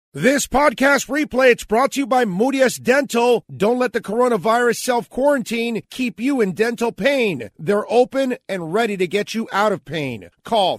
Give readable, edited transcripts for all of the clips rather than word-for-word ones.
This podcast replay, it's brought to you by Moody S Dental. Don't let the coronavirus self-quarantine keep you in dental pain. They're open and ready to get you out of pain. Call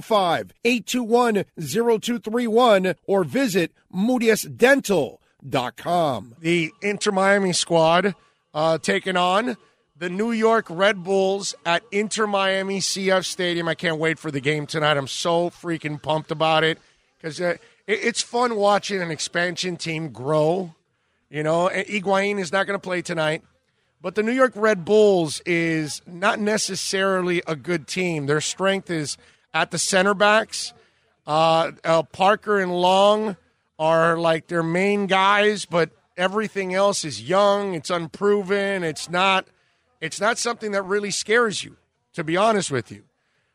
305-821-0231 or visit moodySdental.com. The Inter Miami squad taking on the New York Red Bulls at Inter Miami CF Stadium. I can't wait for the game tonight. I'm so freaking pumped about it because it's fun watching an expansion team grow. You know, Higuain is not going to play tonight, but the New York Red Bulls is not necessarily a good team. Their strength is at the center backs. Parker and Long are like their main guys, but everything else is young. It's unproven. It's not something that really scares you, to be honest with you.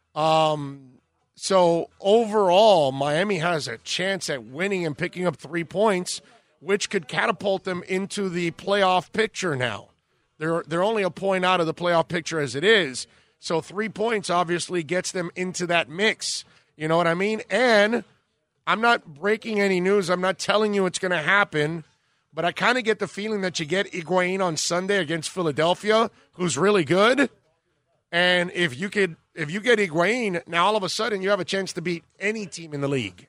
So overall, Miami has a chance at winning and picking up 3 points, which could catapult them into the playoff picture now. They're only a point out of the playoff picture as it is. So 3 points obviously gets them into that mix. You know what I mean? And I'm not breaking any news. I'm not telling you it's going to happen, but I kind of get the feeling that you get Higuain on Sunday against Philadelphia, who's really good. And if you get Higuain, now all of a sudden you have a chance to beat any team in the league.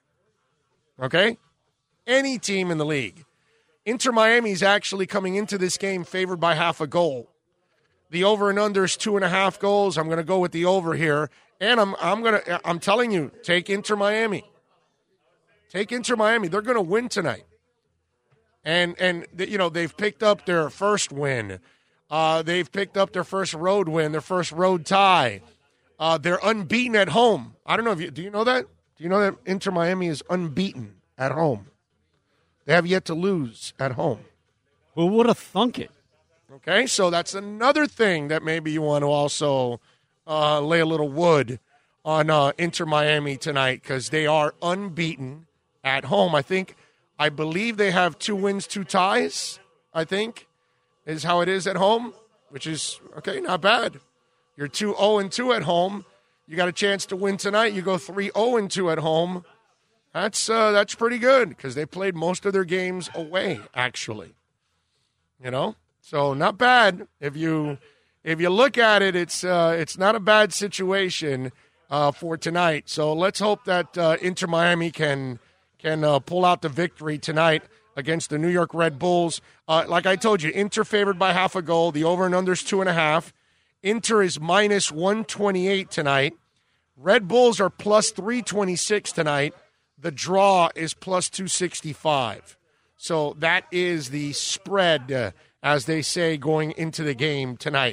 Okay? Any team in the league. Inter Miami is actually coming into this game favored by half a goal. The over and under is 2.5 goals. I'm going to go with the over here. And I'm telling you, take Inter Miami. Take Inter Miami. They're going to win tonight. And you know, they've picked up their first win. They've picked up their first road win, their first road tie. They're unbeaten at home. I don't know do you know that? Do you know that Inter Miami is unbeaten at home? They have yet to lose at home. Who would have thunk it? Okay, so that's another thing that maybe you want to also lay a little wood on Inter Miami tonight because they are unbeaten at home. I believe they have 2 wins, 2 ties, I think, is how it is at home, which is, okay, not bad. You're 2-0-2 at home. You got a chance to win tonight. You go 3-0-2 at home. That's pretty good because they played most of their games away, actually. You know, so not bad. If you look at it, it's not a bad situation for tonight. So let's hope that Inter Miami can pull out the victory tonight against the New York Red Bulls. Like I told you, Inter favored by half a goal. The over and under is 2.5. Inter is minus 128 tonight. Red Bulls are plus 326 tonight. The draw is plus 265. So that is the spread, as they say, going into the game tonight.